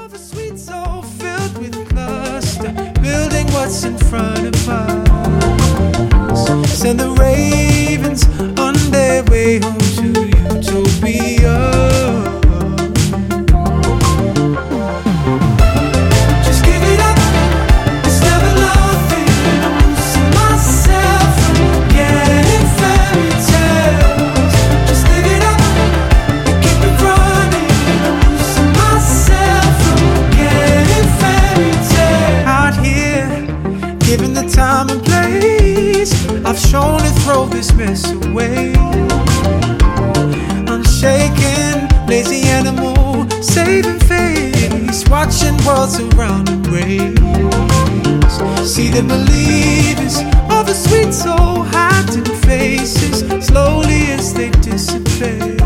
of a sweet soul filled with cluster, building what's in front of us. Send the ravens on their way home to utopia. Given the time and place, I've shown to throw this mess away. Unshaken, lazy animal, saving face, watching worlds around embrace. See the believers of a sweet soul hiding faces slowly as they dissipate.